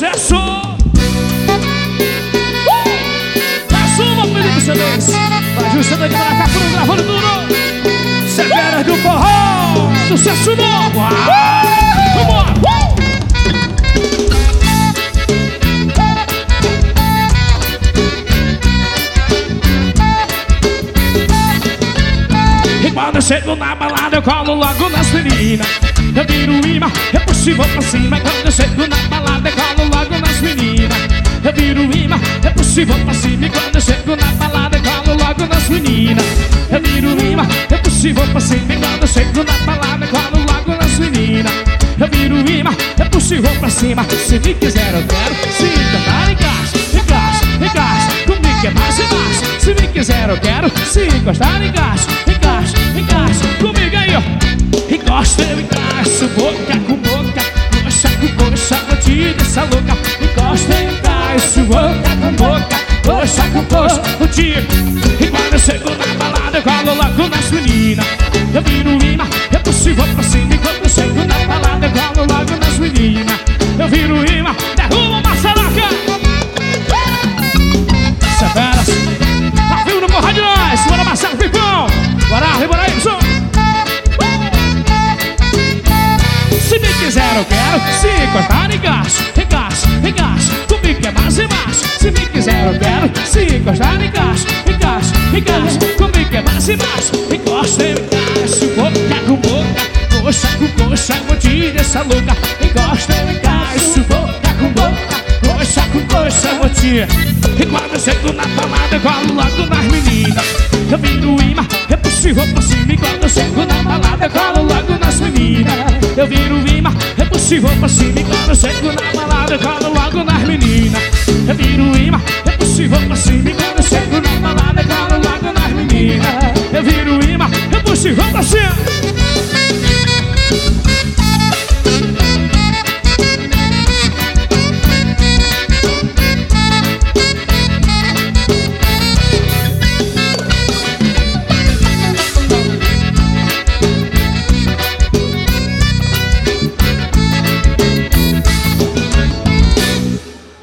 sucesso! Assuma, Felipe Celense. Vai Justa de Maracapuru, gravando tudo. Severa do forró. Sucesso novo. Vambora! E quando eu chego na balada eu colo logo nas meninas. Eu viro o imã, eu puxo e vou pra cima. E quando eu chego na balada eu colo logo nas meninas. Eu viro o imã, eu puxo e vou pra cima. E quando eu chego na balada eu colo logo nas meninas. Eu viro o imã, eu puxo e vou pra cima. E quando eu chego na balada eu colo logo nas meninas. Eu viro o imã, eu puxo e vou pra cima. Se me quiser eu quero, se cantar encaixa, encaixa, encaixa. Comigo é mais e mais. Se me quiser eu quero, se encostar encaixa, encaixa, encaixa. Comigo aí ó. Encosta, eu encaixo, boca com boca, coxa com coxa, vou te deixar louca. Encosta, eu encaixo, boca com boca, coxa com coxa, vou te. E quando eu chego na balada eu colo logo nas meninas. Eu viro o imã, eu puxo e vou pra cima. E quando eu chego na balada eu colo logo nas meninas. Eu viro o imã, derruba uma saraca. Severas, tá vindo no Corra de Nós. Bora Marcelo Pipão, bora aí, som. Se me quiser eu quero, se cortar encaixo, encaixo, encaixa. Comigo é mais e mais. Se me quiser eu quero, se encostar encaixo, encaixa, encaixa. Comigo é mais e mais. Encosta, eu encaixo, boca com boca, coxa com coxa, vou te deixar louca. Encosta, eu encaixo, boca com boca, coxa com coxa, vou te. E quando eu chego na balada eu colo logo nas meninas. Eu viro o imã, eu puxo e vou pra cima. E quando eu chego na balada eu colo logo nas meninas. Eu viro o imã, eu puxo e vou pra cima. E quando eu chego na balada eu colo logo nas meninas. Eu viro o imã, eu puxo e vou pra cima. E quando eu chego na balada eu colo logo nas meninas. Eu viro o imã, eu puxo e vou pra cima.